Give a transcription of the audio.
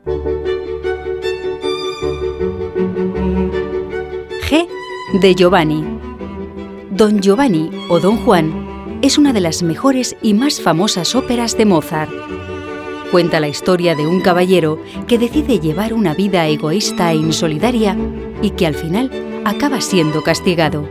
G de Giovanni. Don Giovanni o Don Juan es una de las mejores y más famosas óperas de Mozart. Cuenta la historia de un caballero que decide llevar una vida egoísta e insolidaria y que al final acaba siendo castigado.